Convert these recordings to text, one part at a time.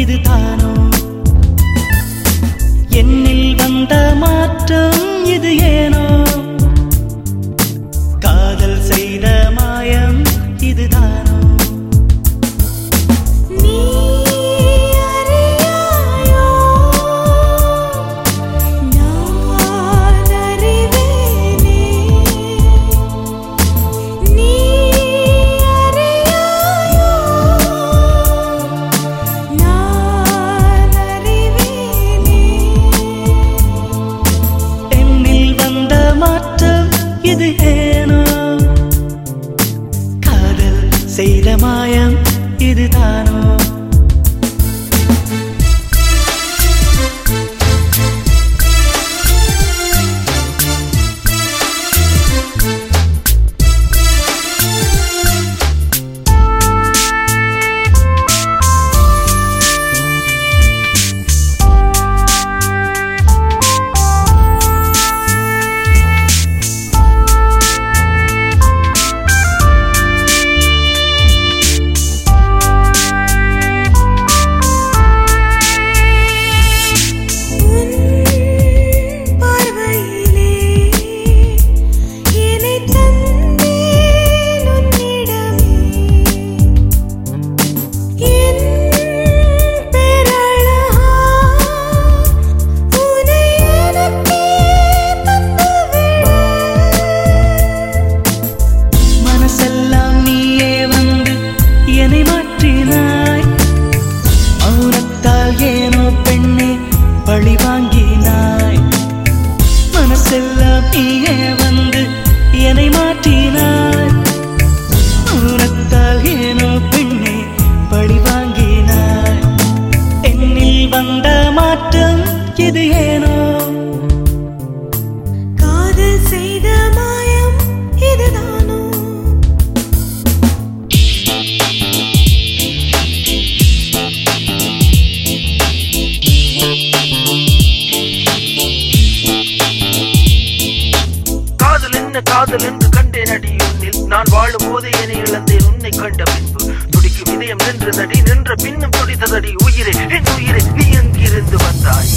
இது தானோ என்னில் வந்த மாற்றம் இது ஏனோ காதல் செய்த மாயம் இது தானோ இது ஏனோ காதல் செய்த மாயம் இது தானோ பழி வாங்கினாய் மனசெல்லாம் நீயே வந்து என்னை மாற்றினாய் மௌனத்தால் ஏனோ பெண்ணே பழி வாங்கினாய் என்னில் வந்த மாற்றம் இது ஏனோ காதல் செய்த மாயம் இதுதானோ காதல் என்று கண்டேன் அடி உன்னில் நான் வாழும் போதே என்னை இழந்தேன் உன்னை கண்ட பின்பு துடிக்கும் இதயம் நின்றதடி நின்ற பின்னும் துடித்ததடி உயிரே என் உயிரே நீ எங்கிருந்து வந்தாய்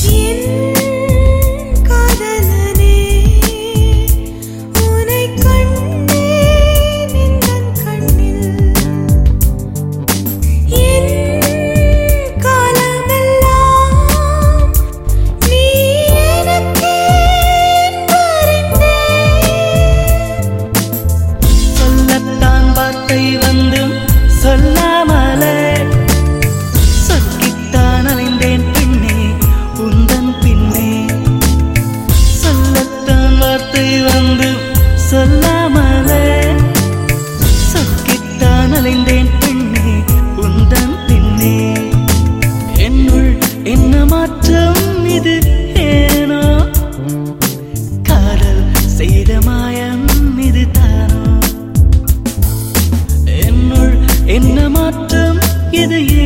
வந்தும் சொல்லாமலே சொக்கித்தான் அலைந்தேன் பின்னே உந்தன் பின்னே சொல்லத்தான் வார்த்தை வந்தும் சொல்லாமலே சொக்கித்தான் அலைந்தேன் பின்னே உந்தன் பின்னே என்னுள் என்ன மாற்றம் இது ஏனோ காதல் செய்த மாயம் இது தானோ என்ன மாற்றம் இது